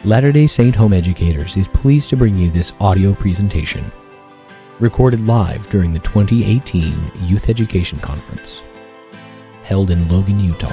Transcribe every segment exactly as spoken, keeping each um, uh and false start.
Latter-day Saint Home Educators is pleased to bring you this audio presentation, recorded live during the twenty eighteen Youth Education Conference, held in Logan, Utah.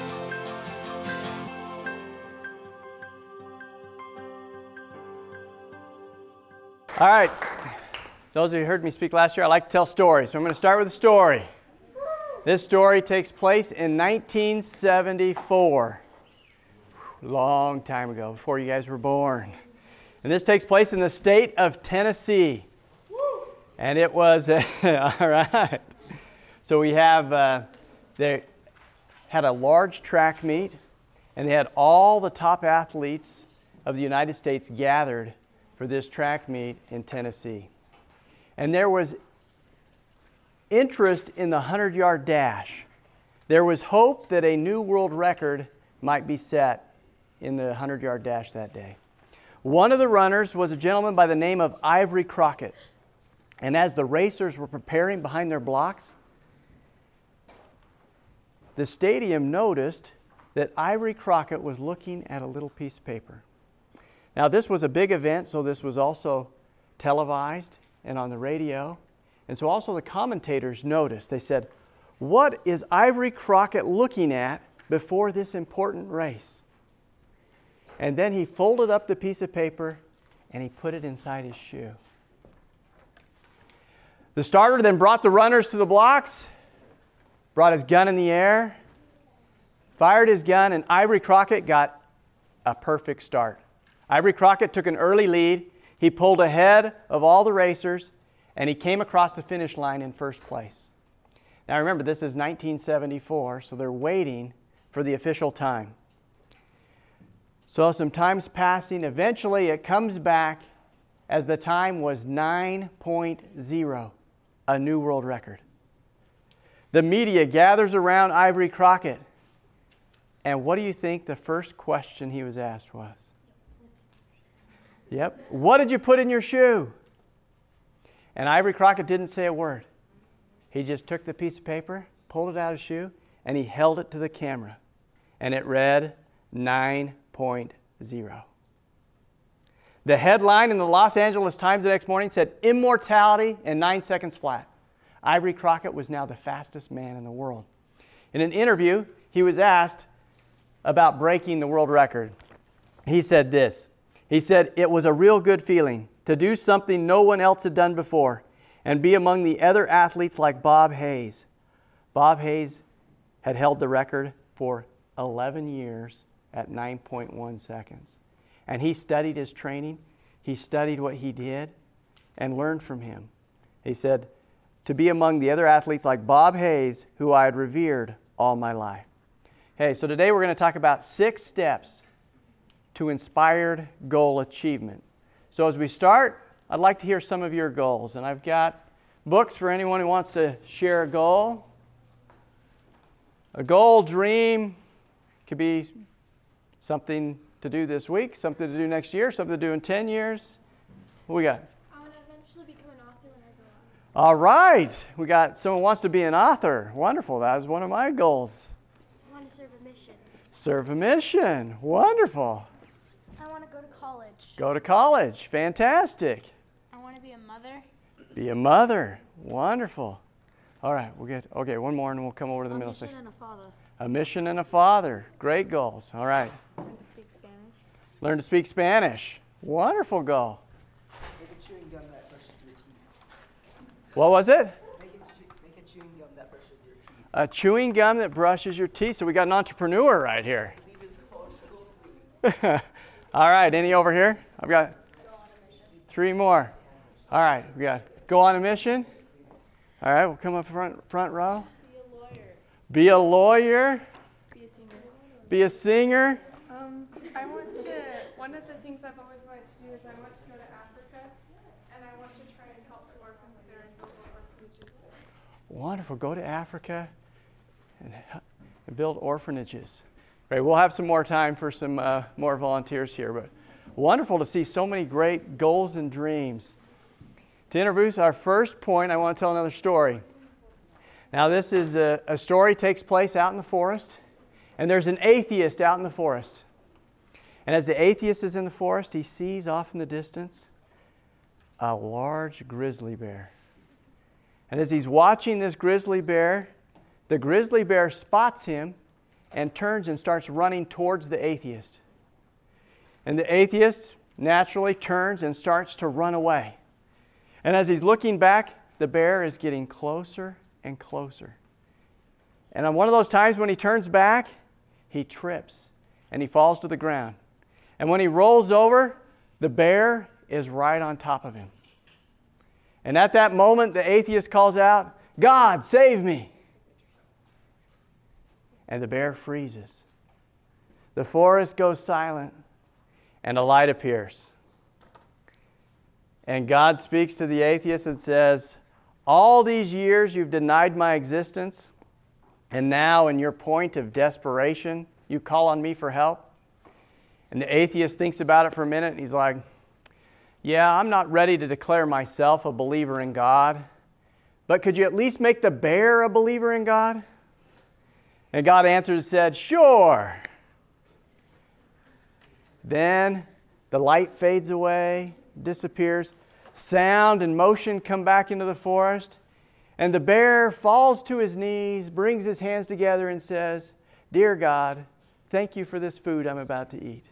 All right, those of you who heard me speak last year, I like to tell stories, so I'm going to start with a story. This story takes place in nineteen seventy-four. Long time ago, before you guys were born. And this takes place in the state of Tennessee. And it was, uh, all right. So we have, uh, they had a large track meet, and they had all the top athletes of the United States gathered for this track meet in Tennessee. And there was interest in the hundred-yard dash. There was hope that a new world record might be set in the hundred-yard dash that day. One of the runners was a gentleman by the name of Ivory Crockett. And as the racers were preparing behind their blocks, the stadium noticed that Ivory Crockett was looking at a little piece of paper. Now, this was a big event, so this was also televised and on the radio. And so also the commentators noticed. They said, "What is Ivory Crockett looking at before this important race?" And then he folded up the piece of paper and he put it inside his shoe. The starter then brought the runners to the blocks, brought his gun in the air, fired his gun, and Ivory Crockett got a perfect start. Ivory Crockett took an early lead. He pulled ahead of all the racers, and he came across the finish line in first place. Now remember, this is nineteen seventy-four, so they're waiting for the official time. So some time's passing. Eventually, it comes back as the time was nine point oh, a new world record. The media gathers around Ivory Crockett. And what do you think the first question he was asked was? Yep. What did you put in your shoe? And Ivory Crockett didn't say a word. He just took the piece of paper, pulled it out of his shoe, and he held it to the camera. And it read nine point oh. The headline in the Los Angeles Times the next morning said, "Immortality in nine seconds flat." Ivory Crockett was now the fastest man in the world. In an interview, he was asked about breaking the world record. He said this. He said, "It was a real good feeling to do something no one else had done before and be among the other athletes like Bob Hayes." Bob Hayes had held the record for eleven years at nine point one seconds. And he studied his training. He studied what he did and learned from him. He said, "To be among the other athletes like Bob Hayes, who I had revered all my life." Hey, so today we're going to talk about six steps to inspired goal achievement. So as we start, I'd like to hear some of your goals. And I've got books for anyone who wants to share a goal. A goal, dream, could be something to do this week, something to do next year, something to do in ten years. What we got? I want to eventually become an author when I grow up. All right. We got someone who wants to be an author. Wonderful. That was one of my goals. I want to serve a mission. Serve a mission. Wonderful. I want to go to college. Go to college. Fantastic. I want to be a mother. Be a mother. Wonderful. All right. We'll get, okay, one more and we'll come over to the a middle mission section. and a father. A mission and a father. Great goals. All right. Learn to speak Spanish. Learn to speak Spanish. Wonderful goal. Make a chewing gum that brushes your teeth. What was it? Make a, chew- make a chewing gum that brushes your teeth. A chewing gum that brushes your teeth. So we got an entrepreneur right here. All right. Any over here? I've got three more. All right. We got go on a mission. All right. We'll come up front front row. Be a lawyer. Be a singer. Be a singer. Um, I want to, one of the things I've always wanted to do is I want to go to Africa, and I want to try and help the orphans there and build orphanages there. Wonderful. Go to Africa and, and build orphanages. Great. We'll have some more time for some uh, more volunteers here, but wonderful to see so many great goals and dreams. To introduce our first point, I want to tell another story. Now, this is a, a story takes place out in the forest, and there's an atheist out in the forest. And as the atheist is in the forest, he sees off in the distance a large grizzly bear. And as he's watching this grizzly bear, the grizzly bear spots him and turns and starts running towards the atheist. And the atheist naturally turns and starts to run away. And as he's looking back, the bear is getting closer and closer. And on one of those times when he turns back, he trips and he falls to the ground. And when he rolls over, the bear is right on top of him. And at that moment, the atheist calls out, "God, save me!" And the bear freezes. The forest goes silent, and a light appears. And God speaks to the atheist and says, "All these years you've denied my existence, and now in your point of desperation, you call on me for help." And the atheist thinks about it for a minute, and he's like, "Yeah, I'm not ready to declare myself a believer in God, but could you at least make the bear a believer in God?" And God answered and said, "Sure." Then the light fades away, disappears. Sound and motion come back into the forest. And the bear falls to his knees, brings his hands together and says, "Dear God, thank you for this food I'm about to eat."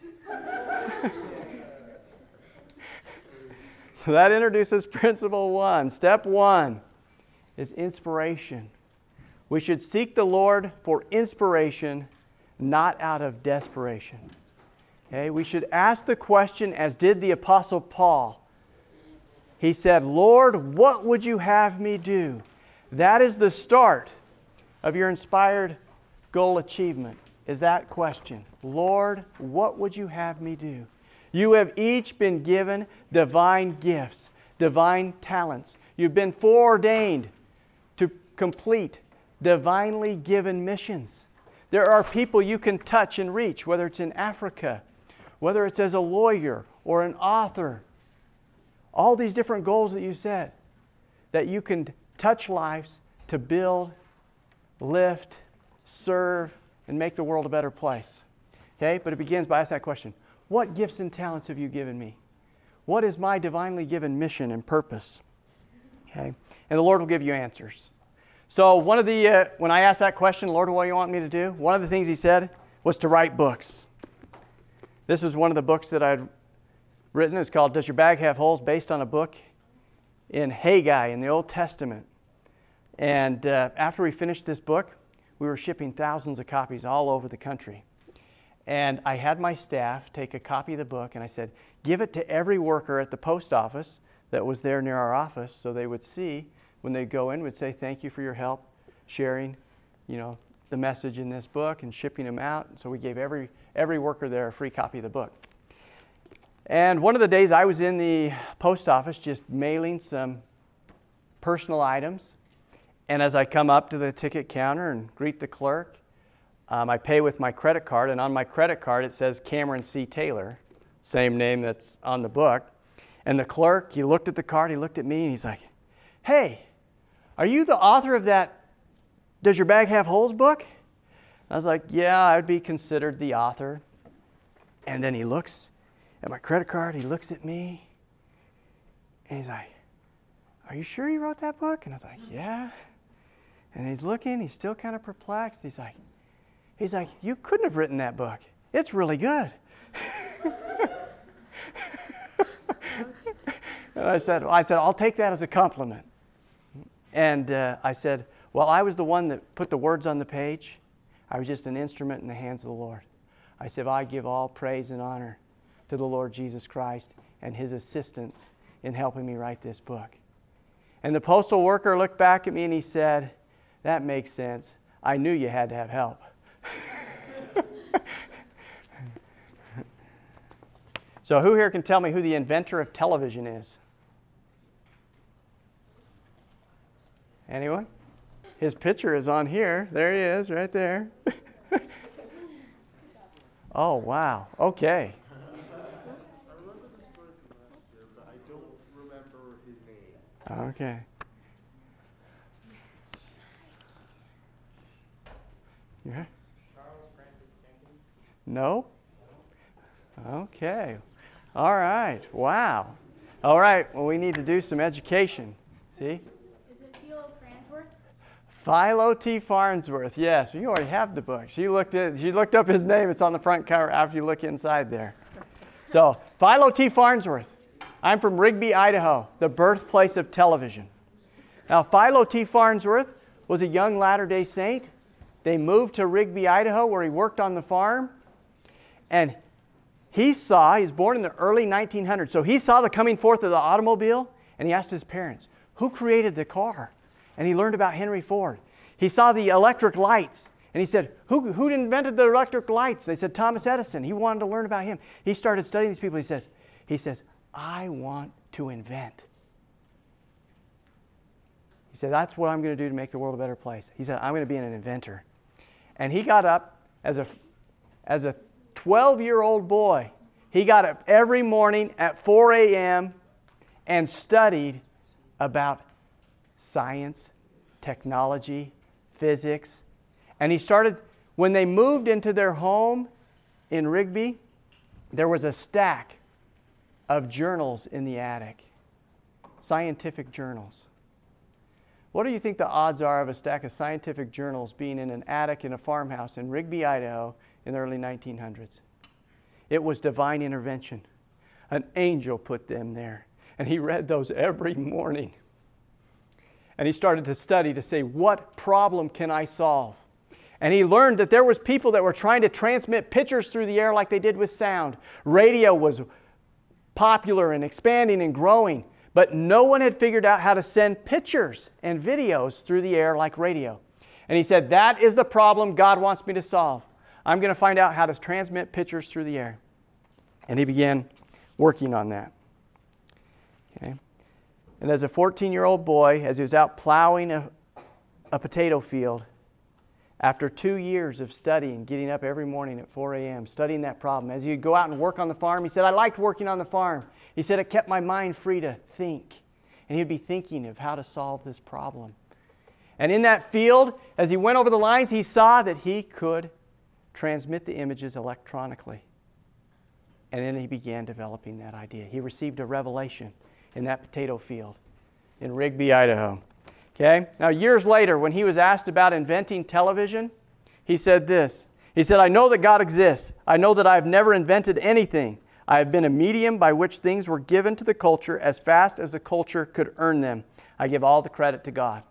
So that introduces principle one. Step one is inspiration. We should seek the Lord for inspiration, not out of desperation. Okay? We should ask the question as did the Apostle Paul. He said, "Lord, what would you have me do?" That is the start of your inspired goal achievement, is that question. Lord, what would you have me do? You have each been given divine gifts, divine talents. You've been foreordained to complete divinely given missions. There are people you can touch and reach, whether it's in Africa, whether it's as a lawyer or an author. All these different goals that you set, that you can touch lives to build, lift, serve, and make the world a better place. Okay? But it begins by asking that question. What gifts and talents have you given me? What is my divinely given mission and purpose? Okay? And the Lord will give you answers. So one of the, uh, when I asked that question, Lord, what do you want me to do? One of the things He said was to write books. This was one of the books that I'd written. It's called Does Your Bag Have Holes? Based on a book in Haggai in the Old Testament. And uh, after we finished this book, we were shipping thousands of copies all over the country. And I had my staff take a copy of the book, and I said, give it to every worker at the post office that was there near our office, so they would see when they go in, would say, thank you for your help sharing, you know, the message in this book and shipping them out. And so we gave every every worker there a free copy of the book. And one of the days I was in the post office just mailing some personal items. And as I come up to the ticket counter and greet the clerk, um, I pay with my credit card. And on my credit card, it says Cameron C. Taylor, same name that's on the book. And the clerk, he looked at the card, he looked at me, and he's like, hey, are you the author of that Does Your Bag Have Holes book? I was like, yeah, I'd be considered the author. And then he looks at my credit card, he looks at me, and he's like, are you sure you wrote that book? And I was like, yeah. And he's looking, he's still kind of perplexed. He's like, he's like, you couldn't have written that book. It's really good. And I said, I said, I'll take that as a compliment. And uh, I said, well, I was the one that put the words on the page. I was just an instrument in the hands of the Lord. I said, I give all praise and honor to the Lord Jesus Christ and His assistance in helping me write this book. And the postal worker looked back at me and he said, that makes sense. I knew you had to have help. So who here can tell me who the inventor of television is? Anyone? His picture is on here. There he is, right there. Oh, wow. Okay. I remember the story from last year, but I don't remember his name. Okay. Yeah? Charles Francis Jenkins? No? Okay. All right. Wow. All right. Well, we need to do some education. See? Is it Philo Farnsworth? Philo T. Farnsworth. Yes, you already have the book. She looked at. She looked up his name. It's on the front cover after you look inside there. So, Philo T. Farnsworth. I'm from Rigby, Idaho, the birthplace of television. Now, Philo T. Farnsworth was a young Latter-day Saint. They moved to Rigby, Idaho, where he worked on the farm. And he saw, he was born in the early nineteen hundreds, so he saw the coming forth of the automobile, and he asked his parents, who created the car? And he learned about Henry Ford. He saw the electric lights, and he said, who, who invented the electric lights? They said, Thomas Edison. He wanted to learn about him. He started studying these people. He says, he says, I want to invent. He said, that's what I'm going to do to make the world a better place. He said, I'm going to be an inventor. And he got up as a, as a twelve-year-old boy. He got up every morning at four a.m. and studied about science, technology, physics. And he started, when they moved into their home in Rigby, there was a stack of journals in the attic, scientific journals. What do you think the odds are of a stack of scientific journals being in an attic in a farmhouse in Rigby, Idaho in the early nineteen hundreds? It was divine intervention. An angel put them there. And he read those every morning. And he started to study to say, what problem can I solve? And he learned that there was people that were trying to transmit pictures through the air like they did with sound. Radio was popular and expanding and growing, but no one had figured out how to send pictures and videos through the air like radio. And he said, that is the problem God wants me to solve. I'm going to find out how to transmit pictures through the air. And he began working on that. Okay. And as a fourteen-year-old boy, as he was out plowing a, a potato field, after two years of studying, getting up every morning at four a.m., studying that problem, as he'd go out and work on the farm, he said, I liked working on the farm. He said, it kept my mind free to think. And he'd be thinking of how to solve this problem. And in that field, as he went over the lines, he saw that he could transmit the images electronically. And then he began developing that idea. He received a revelation in that potato field in Rigby, Idaho. Okay? Now, years later, when he was asked about inventing television, he said this. He said, I know that God exists. I know that I have never invented anything. I have been a medium by which things were given to the culture as fast as the culture could earn them. I give all the credit to God.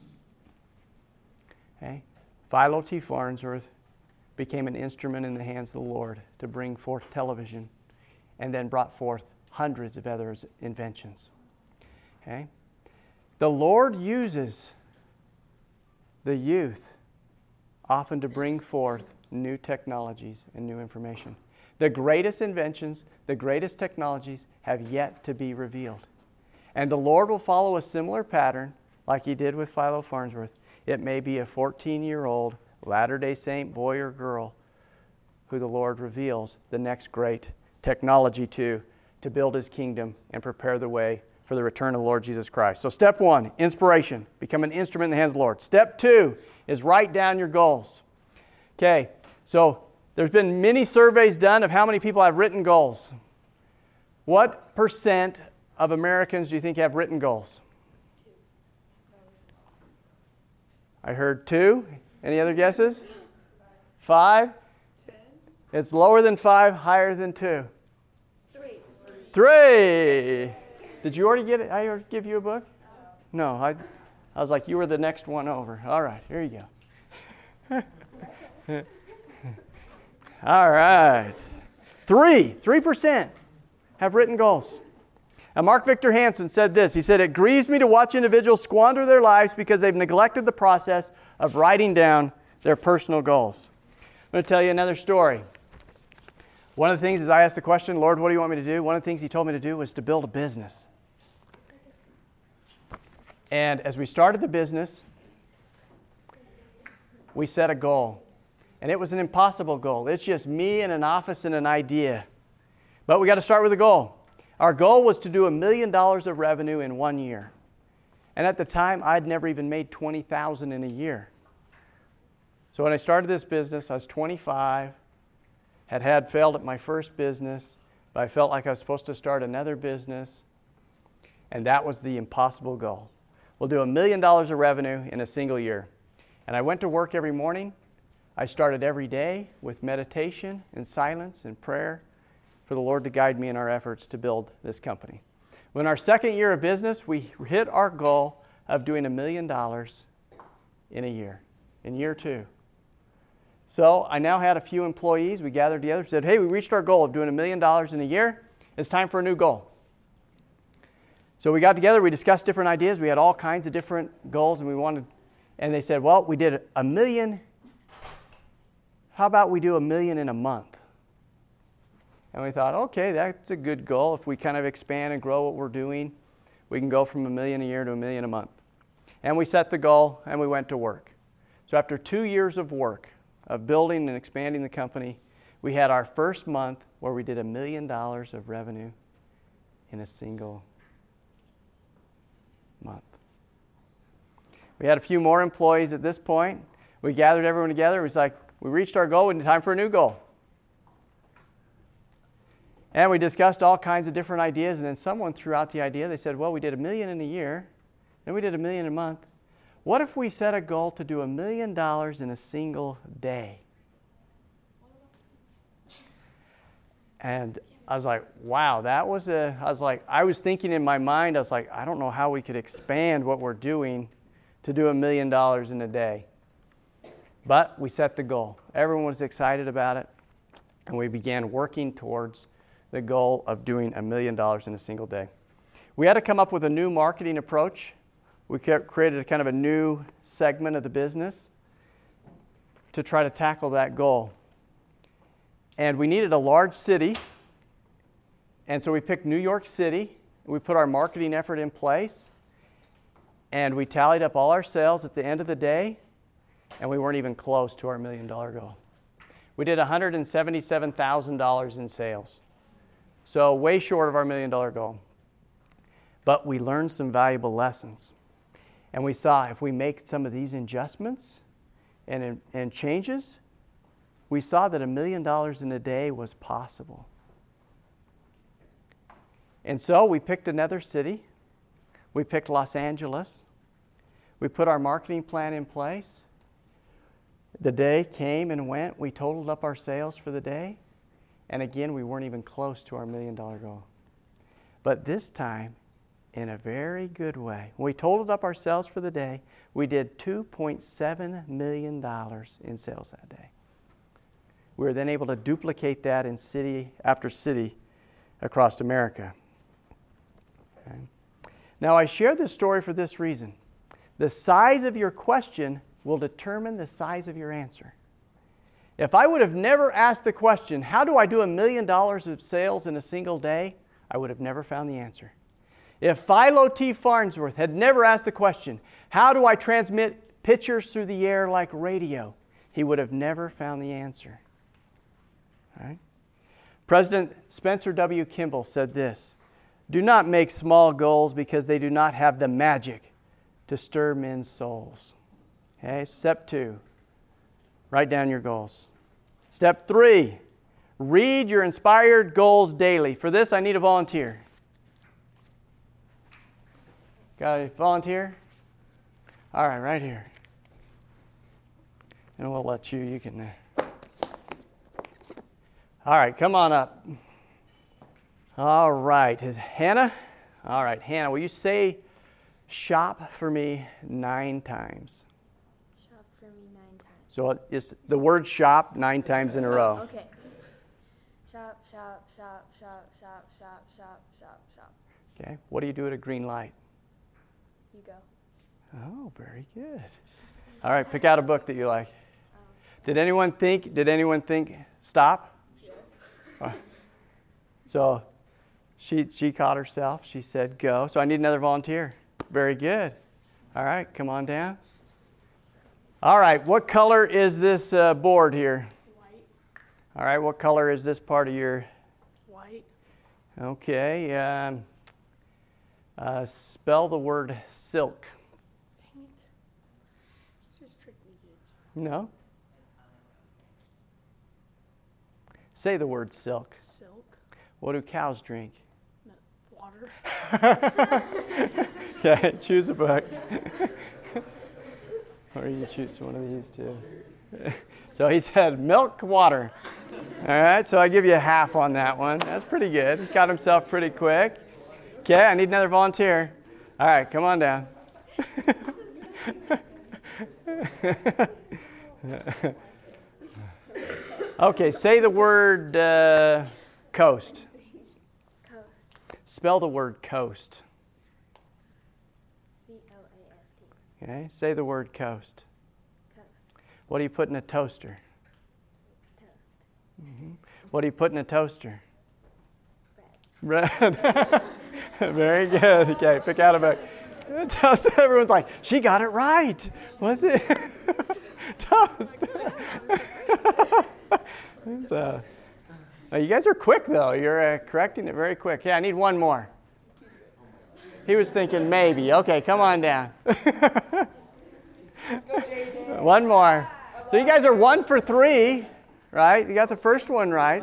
Okay? Philo T. Farnsworth became an instrument in the hands of the Lord to bring forth television, and then brought forth hundreds of other inventions. Okay? The Lord uses the youth often to bring forth new technologies and new information. The greatest inventions, the greatest technologies have yet to be revealed. And the Lord will follow a similar pattern like He did with Philo Farnsworth. It may be a fourteen-year-old Latter-day Saint boy or girl who the Lord reveals the next great technology to, to build His kingdom and prepare the way for the return of the Lord Jesus Christ. So step one, inspiration. Become an instrument in the hands of the Lord. Step two is write down your goals. Okay, so there's been many surveys done of how many people have written goals. What percent of Americans do you think have written goals? I heard two. Any other guesses? Five? It's lower than five, higher than two. Three. Three. Did you already get it? I already give you a book? No, I, I was like, you were the next one over. All right, here you go. All right. Three. Three percent have written goals. Now, Mark Victor Hansen said this. He said, it grieves me to watch individuals squander their lives because they've neglected the process of writing down their personal goals. I'm going to tell you another story. One of the things is I asked the question, Lord, what do you want me to do? One of the things He told me to do was to build a business. And as we started the business, we set a goal. And it was an impossible goal. It's just me and an office and an idea. But we got to start with a goal. Our goal was to do a million dollars of revenue in one year. And at the time, I'd never even made twenty thousand dollars in a year. So when I started this business, I was twenty-five. had had failed at my first business, but I felt like I was supposed to start another business, and that was the impossible goal. We'll do a million dollars of revenue in a single year. And I went to work every morning. I started every day with meditation and silence and prayer for the Lord to guide me in our efforts to build this company. When our second year of business, we hit our goal of doing a million dollars in a year, in year two. So I now had a few employees. We gathered together and said, hey, we reached our goal of doing a million dollars in a year. It's time for a new goal. So we got together, we discussed different ideas. We had all kinds of different goals, and we wanted, and they said, well, we did a million. How about we do a million in a month? And we thought, okay, that's a good goal. If we kind of expand and grow what we're doing, we can go from a million a year to a million a month. And we set the goal, and we went to work. So after two years of work, of building and expanding the company, we had our first month where we did a million dollars of revenue in a single month. We had a few more employees at this point. We gathered everyone together. It was like, we reached our goal, and it's time for a new goal. And we discussed all kinds of different ideas, and then someone threw out the idea. They said, well, we did a million in a year, then we did a million a month. What if we set a goal to do a million dollars in a single day? And I was like, wow, that was a, I was like, I was thinking in my mind, I was like, I don't know how we could expand what we're doing to do a million dollars in a day. But we set the goal. Everyone was excited about it, and we began working towards the goal of doing a million dollars in a single day. We had to come up with a new marketing approach. We created a kind of a new segment of the business to try to tackle that goal. And we needed a large city. And so we picked New York City. We put our marketing effort in place. And we tallied up all our sales at the end of the day. And we weren't even close to our million dollar goal. We did one hundred seventy-seven thousand dollars in sales. So way short of our million dollar goal. But we learned some valuable lessons. And we saw if we make some of these adjustments and, and changes, we saw that a million dollars in a day was possible. And so we picked another city. We picked Los Angeles. We put our marketing plan in place. The day came and went. We totaled up our sales for the day. And again, we weren't even close to our million dollar goal. But this time, in a very good way, when we totaled up our sales for the day, we did two point seven million dollars in sales that day. We were then able to duplicate that in city after city across America. Okay. Now, I share this story for this reason. The size of your question will determine the size of your answer. If I would have never asked the question, how do I do a million dollars of sales in a single day? I would have never found the answer. If Philo T. Farnsworth had never asked the question, how do I transmit pictures through the air like radio? He would have never found the answer. All right? President Spencer W. Kimball said this, do not make small goals because they do not have the magic to stir men's souls. Okay, step two, write down your goals. Step three, read your inspired goals daily. For this, I need a volunteer. Got a volunteer? All right, right here. And we'll let you, you can. Uh... All right, come on up. All right, Hannah? All right, Hannah, will you say shop for me nine times? Shop for me nine times. So it's the word shop nine times in a row. Oh, okay. Shop, shop, shop, shop, shop, shop, shop, shop, shop. Okay, what do you do at a green light? You go. Oh, very good. All right, pick out a book that you like. Did anyone think, did anyone think stop? Yes. Uh, so she she caught herself. She said go. So I need another volunteer. Very good. All right, come on down. All right, what color is this uh, board here? White. All right, what color is this part of your? White. Okay. Um, uh, spell the word silk. Dang it. You just tricked me, dude. No. Say the word silk. Silk. What do cows drink? No, water. Okay, choose a book. Or you choose one of these two. So he said milk, water. All right, so I give you a half on that one. That's pretty good. He got himself pretty quick. Okay, I need another volunteer. All right, come on down. Okay, say the word uh, coast. Coast. Spell the word coast. C O A S T. Okay, say the word coast. Coast. What do you put in a toaster? Toast. Mm-hmm. What do you put in a toaster? Bread. Bread. Very good. Okay, pick out a book. Toast. Everyone's like, she got it right. What's it? Toast. So, well, you guys are quick, though. You're uh, correcting it very quick. Yeah, I need one more. He was thinking maybe. Okay, come on down. One more. So you guys are one for three, right? You got the first one right.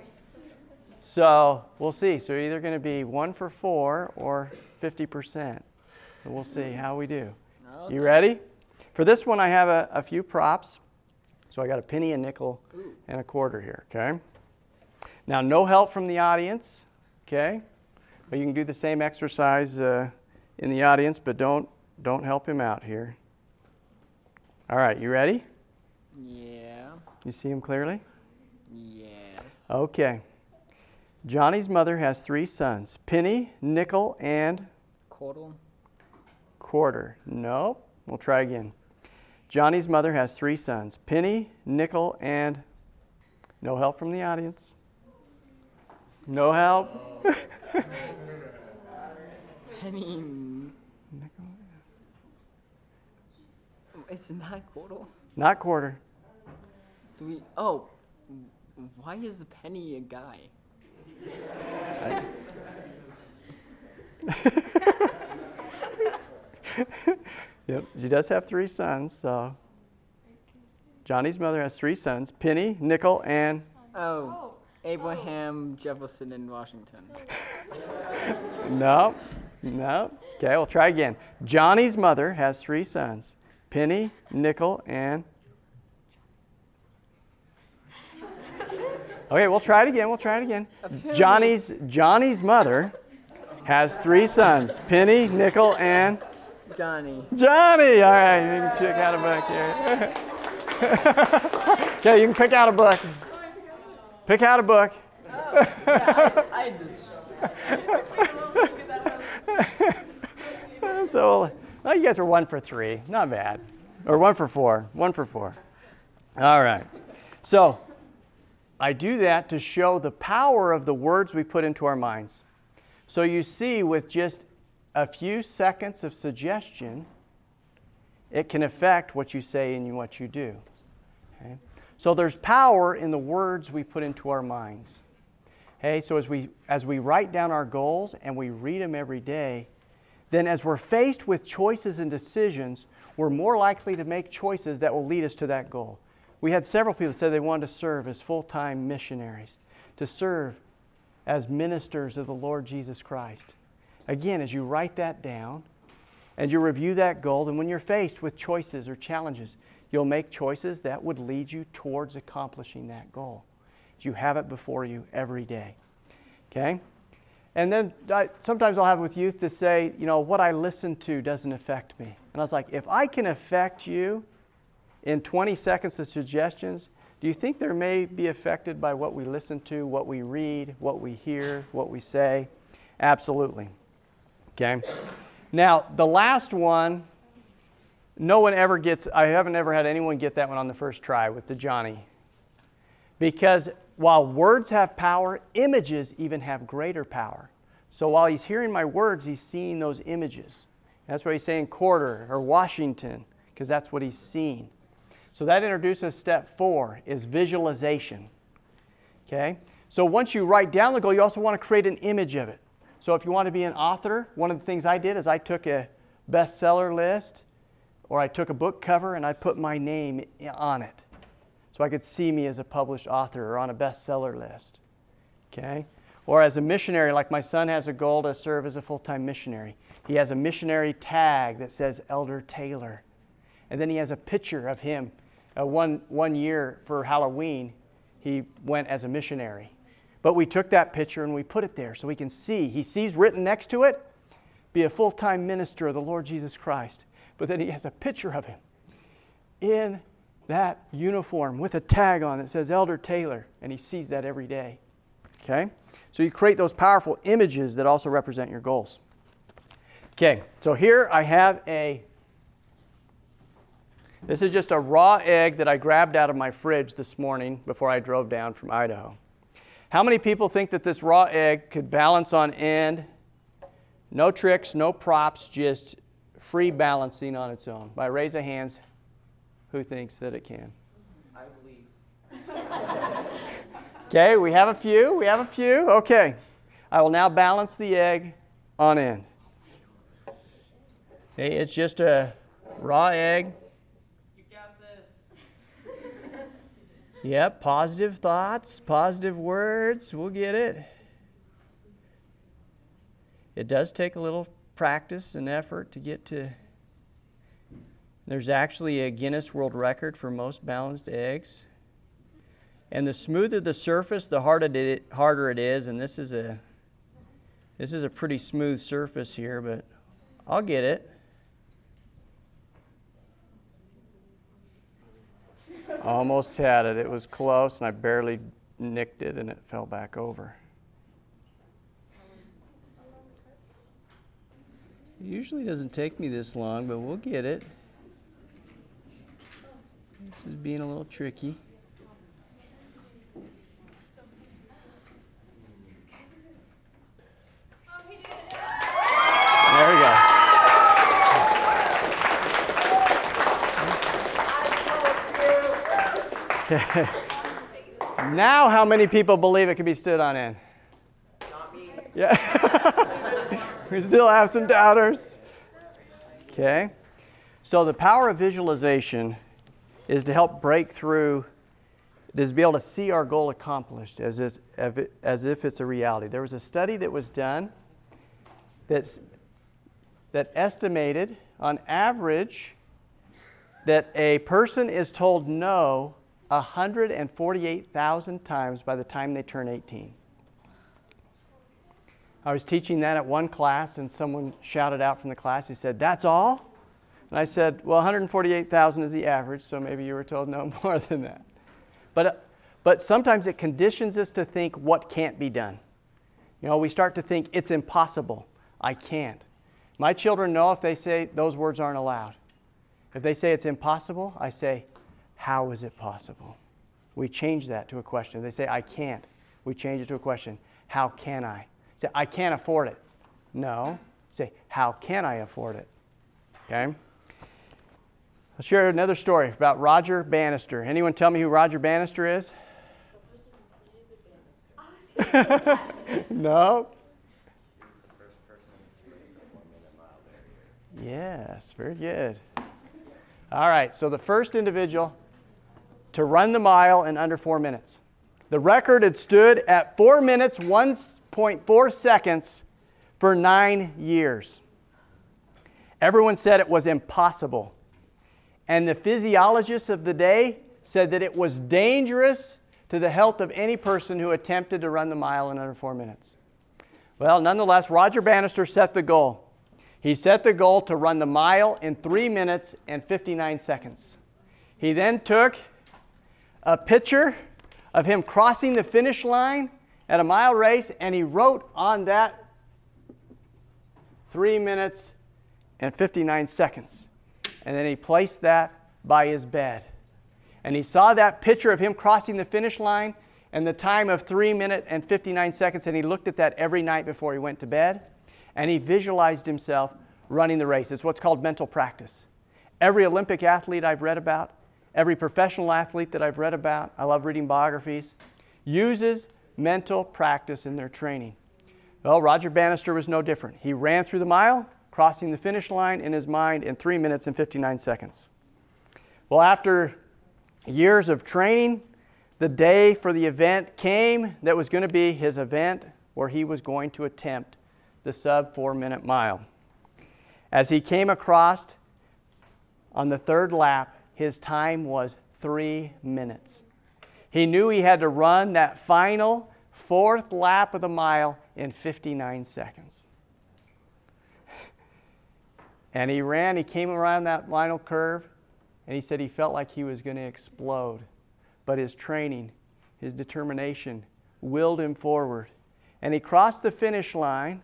So we'll see. So you're either going to be one for four or fifty percent. So we'll see how we do. You ready? For this one, I have a, a few props. So I got a penny, a nickel, and a quarter here, okay? Now, no help from the audience, okay? But you can do the same exercise uh, in the audience, but don't don't help him out here. All right, you ready? Yeah. You see him clearly? Yes. Okay. Johnny's mother has three sons, penny, nickel, and Quarter. quarter. Nope. We'll try again. Johnny's mother has three sons, penny, nickel, and no help from the audience. No help. Penny. Nickel. It's not quarter. Not quarter. Three. Oh, why is the penny a guy? Yep, she does have three sons, so Johnny's mother has three sons, penny, nickel, and Oh, Abraham, Jefferson, and Washington. no, no. Okay, we'll try again. Johnny's mother has three sons, penny, nickel, and okay, we'll try it again. We'll try it again. Johnny's Johnny's mother has three sons, penny, nickel, and Johnny. Johnny. All right, you can check out a book here. Okay, you can pick out a book. Pick out a book. Oh, yeah, I, I just. So, well, you guys are one for three. Not bad. Or one for four. One for four. All right. So, I do that to show the power of the words we put into our minds. So you see, with just a few seconds of suggestion, it can affect what you say and what you do. Okay? So there's power in the words we put into our minds. Okay? So as we as we write down our goals and we read them every day, then as we're faced with choices and decisions, we're more likely to make choices that will lead us to that goal. We had several people say they wanted to serve as full-time missionaries, to serve as ministers of the Lord Jesus Christ. Again, as you write that down and you review that goal, then when you're faced with choices or challenges, you'll make choices that would lead you towards accomplishing that goal. You have it before you every day. Okay? And then I, sometimes I'll have with youth to say, you know, what I listen to doesn't affect me. And I was like, if I can affect you in twenty seconds of suggestions, do you think there may be affected by what we listen to, what we read, what we hear, what we say? Absolutely. Okay? Now, the last one, no one ever gets, I haven't ever had anyone get that one on the first try with the Johnny. Because while words have power, images even have greater power. So while he's hearing my words, he's seeing those images. That's why he's saying quarter or Washington, because that's what he's seeing. So that introduces step four, is visualization. Okay? So once you write down the goal, you also want to create an image of it. So if you want to be an author, one of the things I did is I took a bestseller list, or I took a book cover and I put my name on it. so I could see me as a published author or on a bestseller list. Okay? Or as a missionary, like my son has a goal to serve as a full-time missionary. He has a missionary tag that says Elder Taylor. And then he has a picture of him. Uh, one, one year for Halloween, he went as a missionary. But we took that picture and we put it there so he can see. He sees written next to it, be a full-time minister of the Lord Jesus Christ. But then he has a picture of him in that uniform with a tag on that says Elder Taylor. And he sees that every day. Okay? So you create those powerful images that also represent your goals. Okay, so here I have a, this is just a raw egg that I grabbed out of my fridge this morning before I drove down from Idaho. How many people think that this raw egg could balance on end? No tricks, no props, just free balancing on its own. By raise of hands, who thinks that it can? I believe. Okay, we have a few. We have a few. Okay. I will now balance the egg on end. Okay, it's just a raw egg. You got this. Yep, positive thoughts, positive words. We'll get it. It does take a little practice and effort to get to. There's actually a Guinness World Record for most balanced eggs. And the smoother the surface, the harder it, harder it is. And this is a this is a pretty smooth surface here, but I'll get it. Almost had it. It was close, and I barely nicked it, and it fell back over. It usually doesn't take me this long, but we'll get it. This is being a little tricky. There we go. Now, how many people believe it can be stood on end? Not me. Yeah. We still have some doubters. Okay. So the power of visualization is to help break through, is to be able to see our goal accomplished as, is, as if it's a reality. There was a study that was done that's, that estimated, on average, that a person is told no one hundred forty-eight thousand times by the time they turn eighteen. I was teaching that at one class, and someone shouted out from the class, he said, "That's all?" And I said, well, one hundred forty-eight thousand is the average, so maybe you were told no more than that. But, but sometimes it conditions us to think what can't be done. You know, we start to think it's impossible. I can't. My children know if they say those words aren't allowed. If they say it's impossible, I say, how is it possible? We change that to a question. If they say, I can't, we change it to a question. How can I? Say, I can't afford it. No. Say, how can I afford it? Okay? I'll share another story about Roger Bannister. Anyone tell me who Roger Bannister is? No? Yes, very good. All right, so the first individual to run the mile in under four minutes. The record had stood at four minutes, one point four seconds for nine years. Everyone said it was impossible. And the physiologists of the day said that it was dangerous to the health of any person who attempted to run the mile in under four minutes. Well, nonetheless, Roger Bannister set the goal. He set the goal to run the mile in three minutes and fifty-nine seconds. He then took a picture of him crossing the finish line at a mile race, and he wrote on that three minutes and fifty-nine seconds. And then he placed that by his bed. And he saw that picture of him crossing the finish line and the time of three minutes and fifty-nine seconds, and he looked at that every night before he went to bed. And he visualized himself running the race. It's what's called mental practice. Every Olympic athlete I've read about, every professional athlete that I've read about, I love reading biographies, uses mental practice in their training. Well, Roger Bannister was no different. He ran through the mile, crossing the finish line in his mind in three minutes and fifty-nine seconds. Well, after years of training, the day for the event came that was going to be his event where he was going to attempt the sub four minute mile. As he came across on the third lap, his time was three minutes. He knew he had to run that final fourth lap of the mile in fifty-nine seconds. And he ran, he came around that final curve, and he said he felt like he was going to explode. But his training, his determination, willed him forward. And he crossed the finish line,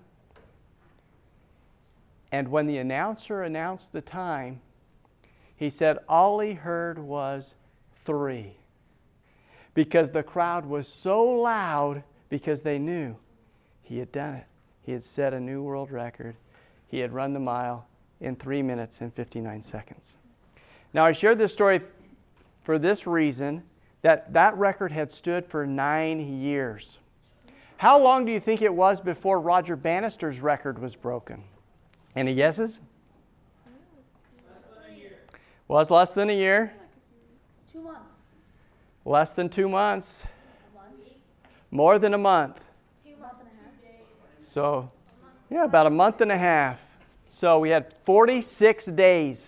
and when the announcer announced the time, he said all he heard was three. Because the crowd was so loud, because they knew he had done it. He had set a new world record. He had run the mile in three minutes and fifty-nine seconds. Now, I shared this story for this reason, that that record had stood for nine years. How long do you think it was before Roger Bannister's record was broken? Any guesses? Less than a year. Was less than a year? Two months. Less than two months. A month. More than a month. Two months and a half. So, yeah, about a month and a half. So we had forty-six days.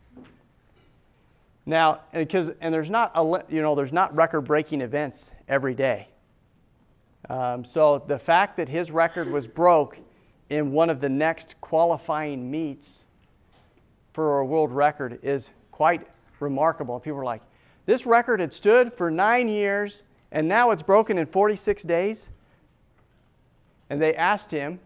Now, because and there's not a you know there's not record-breaking events every day. Um, so the fact that his record was broke in one of the next qualifying meets for a world record is quite remarkable. People were like, "This record had stood for nine years, and now it's broken in forty-six days." And they asked him.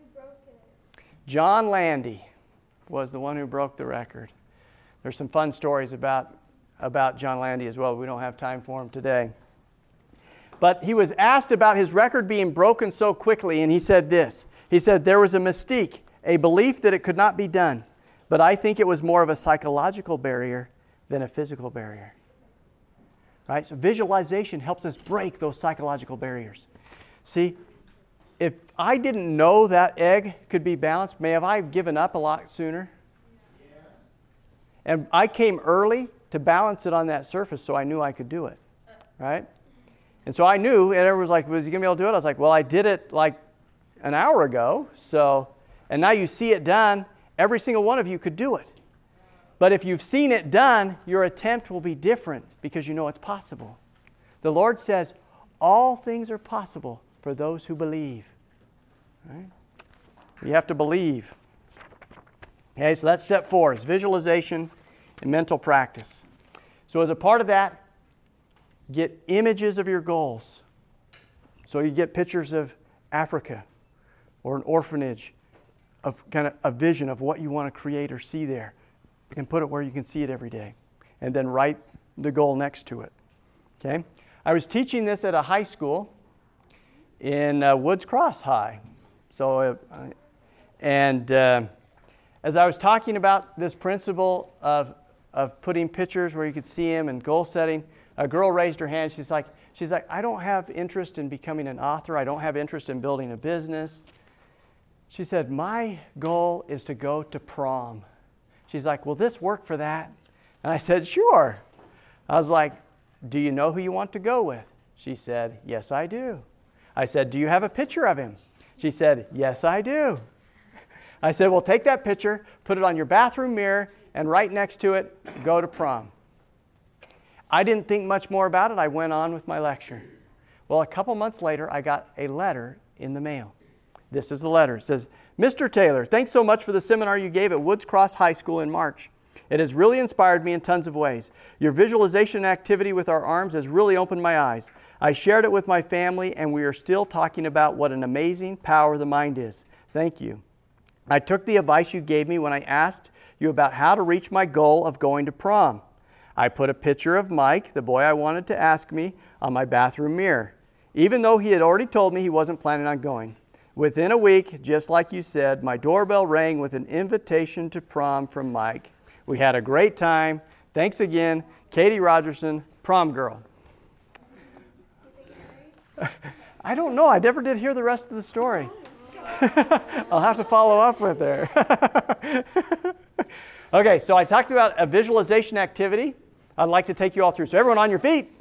John Landy was the one who broke the record. There's some fun stories about, about John Landy as well. We don't have time for them today. But he was asked about his record being broken so quickly, and he said this. He said, "There was a mystique, a belief that it could not be done, but I think it was more of a psychological barrier than a physical barrier." Right? So visualization helps us break those psychological barriers. See, if I didn't know that egg could be balanced, may have I given up a lot sooner? Yes. And I came early to balance it on that surface, so I knew I could do it. Right? And so I knew, and everyone was like, "Was he going to be able to do it?" I was like, "Well, I did it like an hour ago, so, and now you see it done. Every single one of you could do it. But if you've seen it done, your attempt will be different because you know it's possible. The Lord says, all things are possible for those who believe. Right? You have to believe. Okay, so that's step four, is visualization and mental practice. So as a part of that, get images of your goals. So you get pictures of Africa or an orphanage, of kind of a vision of what you want to create or see there, and put it where you can see it every day. And then write the goal next to it. Okay? I was teaching this at a high school in uh, Woods Cross High. So, uh, and uh, as I was talking about this principle of of putting pictures where you could see them and goal setting, a girl raised her hand. She's like, she's like, "I don't have interest in becoming an author. I don't have interest in building a business." She said, "My goal is to go to prom." She's like, "Will this work for that?" And I said, "Sure." I was like, "Do you know who you want to go with?" She said, "Yes, I do." I said, "Do you have a picture of him?" She said, "Yes, I do." I said, "Well, take that picture, put it on your bathroom mirror, and right next to it, go to prom." I didn't think much more about it. I went on with my lecture. Well, a couple months later, I got a letter in the mail. This is the letter. It says, "Mister Taylor, thanks so much for the seminar you gave at Woods Cross High School in March. It has really inspired me in tons of ways. Your visualization activity with our arms has really opened my eyes. I shared it with my family, and we are still talking about what an amazing power the mind is. Thank you. I took the advice you gave me when I asked you about how to reach my goal of going to prom. I put a picture of Mike, the boy I wanted to ask me, on my bathroom mirror, even though he had already told me he wasn't planning on going. Within a week, just like you said, my doorbell rang with an invitation to prom from Mike. We had a great time. Thanks again, Katie Rogerson, prom girl." I don't know. I never did hear the rest of the story. I'll have to follow up with her. Okay, so I talked about a visualization activity. I'd like to take you all through. So everyone on your feet.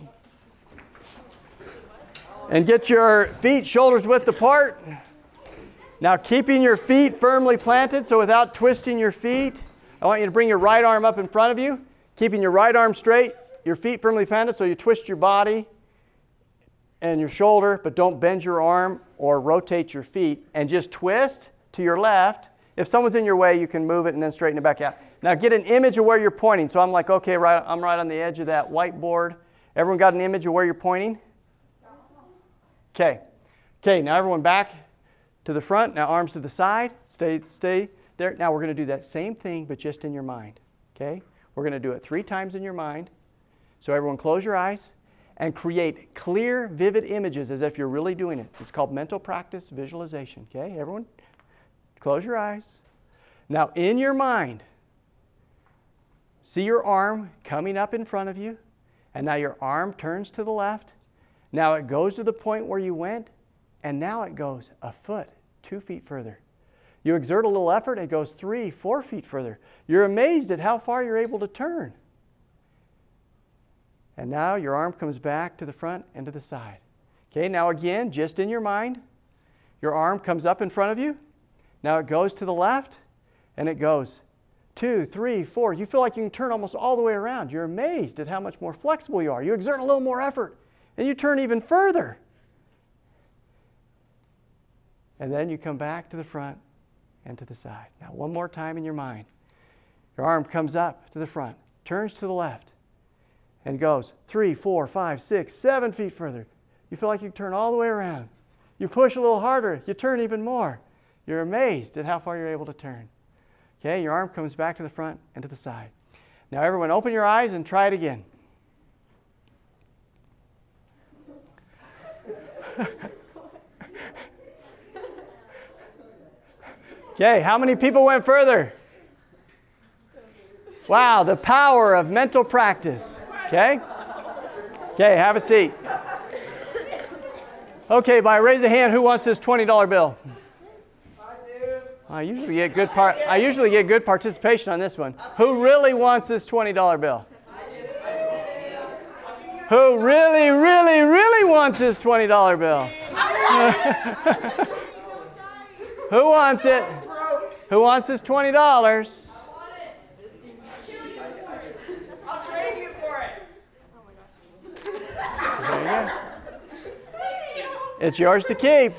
And get your feet shoulders width apart. Now keeping your feet firmly planted, so without twisting your feet, I want you to bring your right arm up in front of you, keeping your right arm straight, your feet firmly planted, so you twist your body and your shoulder, but don't bend your arm or rotate your feet, and just twist to your left. If someone's in your way, you can move it and then straighten it back out. Now get an image of where you're pointing. So I'm like, okay, right, I'm right on the edge of that whiteboard. Everyone got an image of where you're pointing? Okay. Okay, now everyone back to the front. Now arms to the side. Stay, stay there. Now we're going to do that same thing, but just in your mind. Okay? We're going to do it three times in your mind. So everyone close your eyes and create clear, vivid images as if you're really doing it. It's called mental practice visualization. Okay, everyone? Close your eyes. Now in your mind, see your arm coming up in front of you, and now your arm turns to the left. Now it goes to the point where you went, and now it goes a foot, two feet further. You exert a little effort, it goes three, four feet further. You're amazed at how far you're able to turn. And now your arm comes back to the front and to the side. Okay, now again, just in your mind, your arm comes up in front of you. Now it goes to the left, and it goes two, three, four. You feel like you can turn almost all the way around. You're amazed at how much more flexible you are. You exert a little more effort, and you turn even further. And then you come back to the front and to the side. Now one more time in your mind. Your arm comes up to the front, turns to the left, and goes three, four, five, six, seven feet further. You feel like you can turn all the way around. You push a little harder, you turn even more. You're amazed at how far you're able to turn. Okay, your arm comes back to the front and to the side. Now everyone open your eyes and try it again. Okay, how many people went further? Wow, the power of mental practice. Okay? Okay, have a seat. Okay, by raise of hand, who wants this twenty dollar bill? I do. I usually get good par- I usually get good participation on this one. Who really wants this twenty dollar bill? Who really, really, really wants this twenty dollar bill? Who wants it? Who wants this twenty dollars? I'll trade you for it. There you go. It's yours to keep.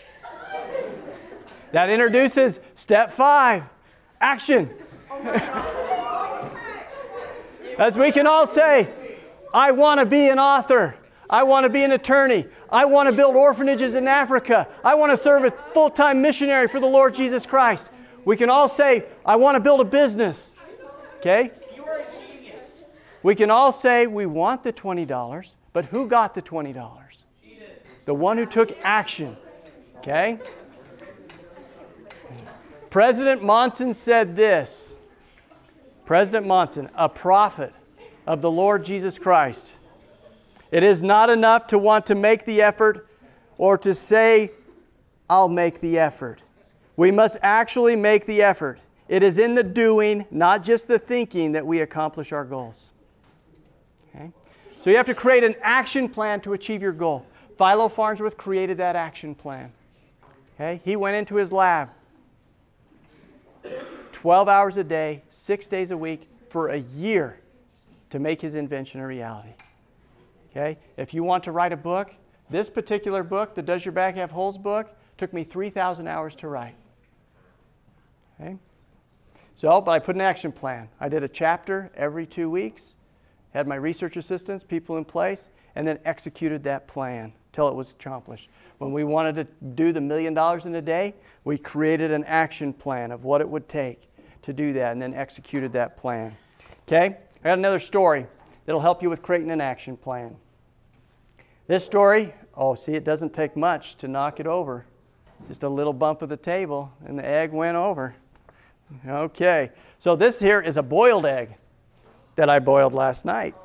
That introduces step five, action. As we can all say, I want to be an author. I want to be an attorney. I want to build orphanages in Africa. I want to serve a full-time missionary for the Lord Jesus Christ. We can all say, I want to build a business. Okay? We can all say we want the twenty dollars, but who got the twenty dollars? The one who took action. Okay? President Monson said this. President Monson, a prophet of the Lord Jesus Christ. It is not enough to want to make the effort or to say, I'll make the effort. We must actually make the effort. It is in the doing, not just the thinking, that we accomplish our goals. Okay? So you have to create an action plan to achieve your goal. Philo Farnsworth created that action plan. Okay? He went into his lab twelve hours a day, six days a week, for a year to make his invention a reality. Okay? If you want to write a book, this particular book, the Does Your Bag Have Holes book, took me three thousand hours to write. Okay? So, but I put an action plan. I did a chapter every two weeks, had my research assistants, people in place, and then executed that plan till it was accomplished. When we wanted to do the million dollars in a day, we created an action plan of what it would take to do that and then executed that plan. Okay? I got another story that'll help you with creating an action plan. This story, oh, see, it doesn't take much to knock it over. Just a little bump of the table, and the egg went over. Okay. So this here is a boiled egg that I boiled last night.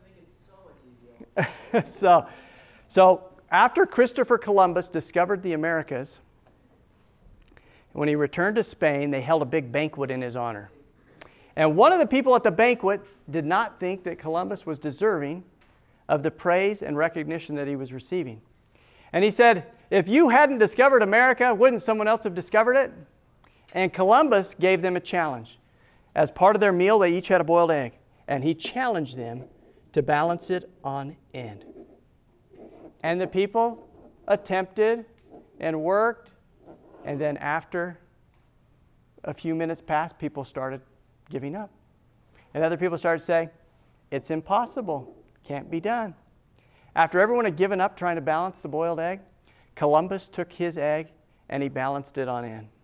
so, so after Christopher Columbus discovered the Americas, when he returned to Spain, they held a big banquet in his honor. And one of the people at the banquet did not think that Columbus was deserving of the praise and recognition that he was receiving. And he said, if you hadn't discovered America, wouldn't someone else have discovered it? And Columbus gave them a challenge. As part of their meal, they each had a boiled egg. And he challenged them to balance it on end. And the people attempted and worked. And then after a few minutes passed, people started giving up. And other people started saying, it's impossible. Can't be done. After everyone had given up trying to balance the boiled egg, Columbus took his egg and he balanced it on end.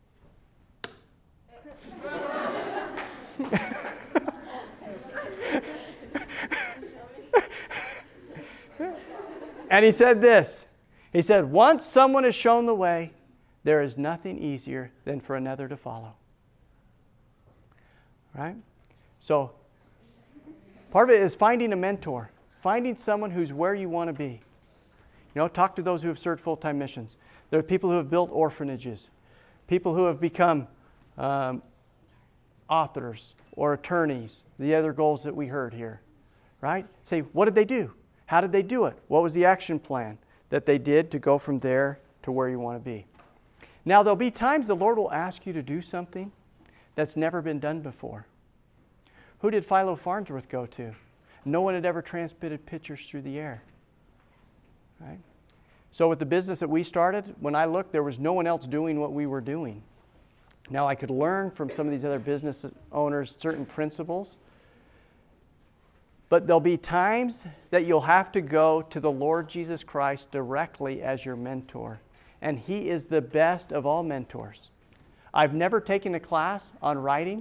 And he said this. He said, once someone has shown the way, there is nothing easier than for another to follow. Right? So, part of it is finding a mentor. Finding someone who's where you want to be. You know, talk to those who have served full-time missions. There are people who have built orphanages. People who have become um, authors or attorneys. The other goals that we heard here. Right? Say, what did they do? How did they do it? What was the action plan that they did to go from there to where you want to be? Now, there'll be times the Lord will ask you to do something that's never been done before. Who did Philo Farnsworth go to? No one had ever transmitted pictures through the air. Right? So with the business that we started, when I looked, there was no one else doing what we were doing. Now I could learn from some of these other business owners certain principles. But there'll be times that you'll have to go to the Lord Jesus Christ directly as your mentor. And He is the best of all mentors. I've never taken a class on writing.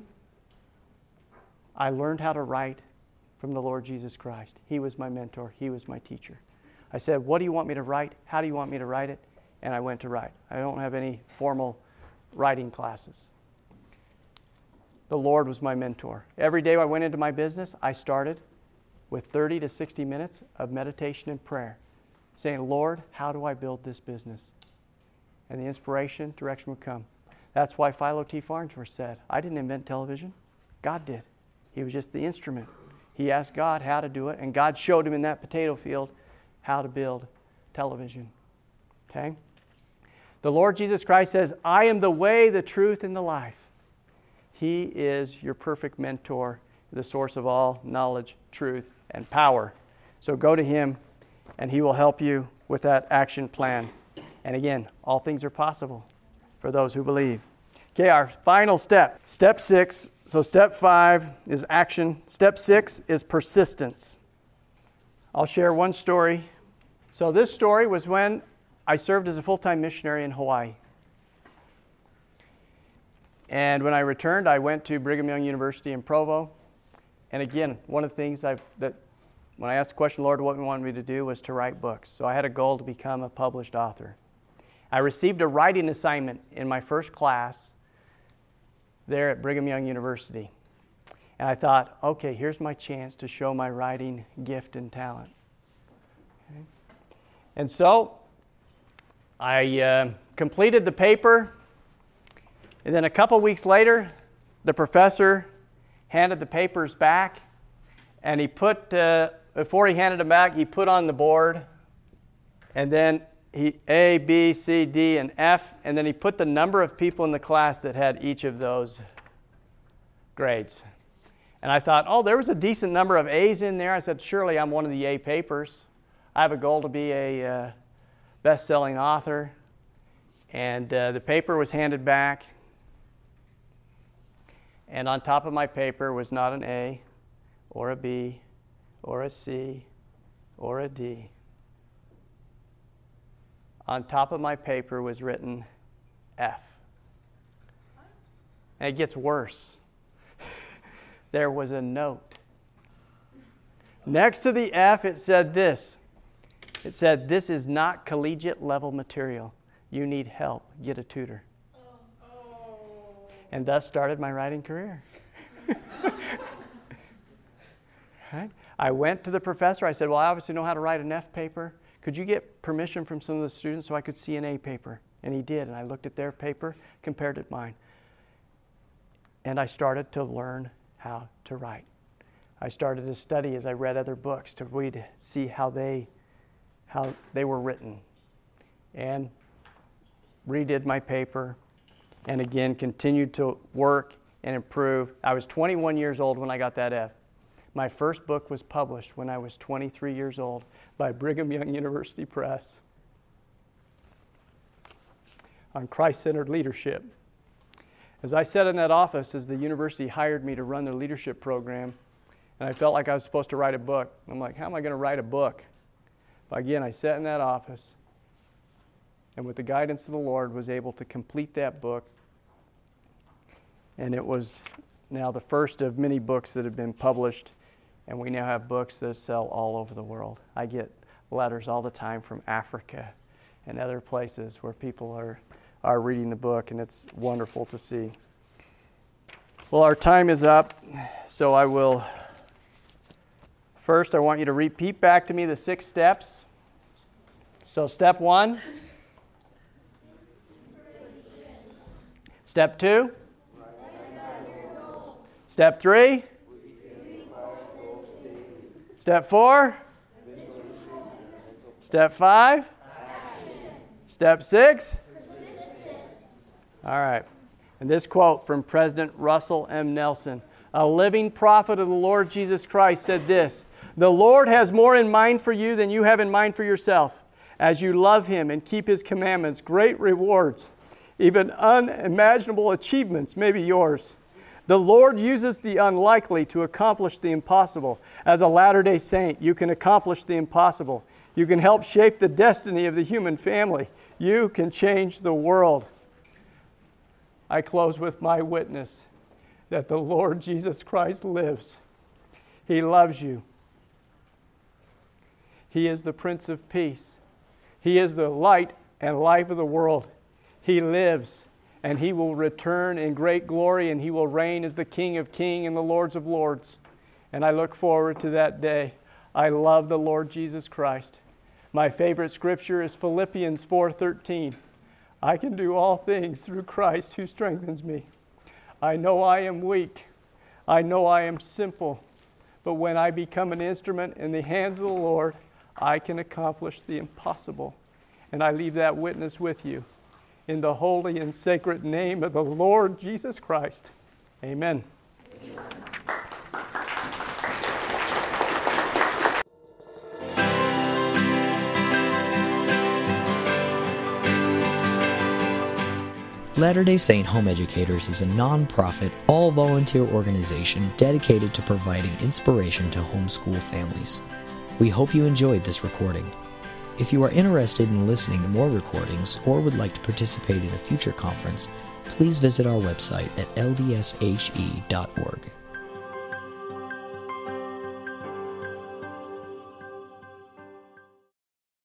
I learned how to write from the Lord Jesus Christ. He was my mentor. He was my teacher. I said, what do you want me to write? How do you want me to write it? And I went to write. I don't have any formal writing classes. The Lord was my mentor. Every day I went into my business, I started with thirty to sixty minutes of meditation and prayer, saying, Lord, how do I build this business? And the inspiration, direction would come. That's why Philo T. Farnsworth said, I didn't invent television. God did. He was just the instrument. He asked God how to do it, and God showed him in that potato field how to build television. Okay? The Lord Jesus Christ says, I am the way, the truth, and the life. He is your perfect mentor, the source of all knowledge, truth, and power. So go to Him, and He will help you with that action plan. And again, all things are possible for those who believe. Okay, our final step. Step six. So step five is action. Step six is persistence. I'll share one story. So this story was when I served as a full-time missionary in Hawaii. And when I returned, I went to Brigham Young University in Provo. And again, one of the things I've, that when I asked the question, Lord, what He wanted me to do was to write books. So I had a goal to become a published author. I received a writing assignment in my first class there at Brigham Young University. And I thought, okay, here's my chance to show my writing gift and talent. Okay. And so I uh, completed the paper. And then a couple weeks later, the professor handed the papers back. And he put, uh, before he handed them back, he put on the board. And then he A, B, C, D, and F, and then he put the number of people in the class that had each of those grades. And I thought, oh, there was a decent number of A's in there. I said, surely I'm one of the A papers. I have a goal to be a uh, best-selling author. And uh, the paper was handed back. And on top of my paper was not an A, or a B, or a C, or a D. On top of my paper was written F. And it gets worse. There was a note. Next to the F, it said this. It said, this is not collegiate level material. You need help. Get a tutor. And thus started my writing career. Right? I went to the professor. I said, well, I obviously know how to write an F paper. Could you get permission from some of the students so I could see an A paper? And he did. And I looked at their paper, compared it to mine. And I started to learn how to write. I started to study as I read other books to read, see how they, how they were written, and redid my paper, and again continued to work and improve. I was twenty-one years old when I got that F. My first book was published when I was twenty-three years old by Brigham Young University Press on Christ-centered leadership. As I sat in that office as the university hired me to run their leadership program, and I felt like I was supposed to write a book. I'm like, how am I going to write a book? But again, I sat in that office, and with the guidance of the Lord, was able to complete that book. And it was now the first of many books that have been published, and we now have books that sell all over the world. I get letters all the time from Africa and other places where people are, are reading the book, and it's wonderful to see. Well, our time is up, so I will... First, I want you to repeat back to me the six steps. So step one. Step two. Step three. Step four. Step five. Step six. All right. And this quote from President Russell M. Nelson, a living prophet of the Lord Jesus Christ, said this: "The Lord has more in mind for you than you have in mind for yourself. As you love Him and keep His commandments, great rewards, even unimaginable achievements may be yours. The Lord uses the unlikely to accomplish the impossible. As a Latter-day Saint, you can accomplish the impossible. You can help shape the destiny of the human family. You can change the world." I close with my witness that the Lord Jesus Christ lives. He loves you. He is the Prince of Peace. He is the light and life of the world. He lives, and He will return in great glory, and He will reign as the King of Kings and the Lords of Lords. And I look forward to that day. I love the Lord Jesus Christ. My favorite scripture is Philippians four thirteen. I can do all things through Christ who strengthens me. I know I am weak. I know I am simple. But when I become an instrument in the hands of the Lord, I can accomplish the impossible. And I leave that witness with you. In the holy and sacred name of the Lord Jesus Christ. Amen. Latter-day Saint Home Educators is a non-profit, all-volunteer organization dedicated to providing inspiration to homeschool families. We hope you enjoyed this recording. If you are interested in listening to more recordings or would like to participate in a future conference, please visit our website at L D S H E dot org.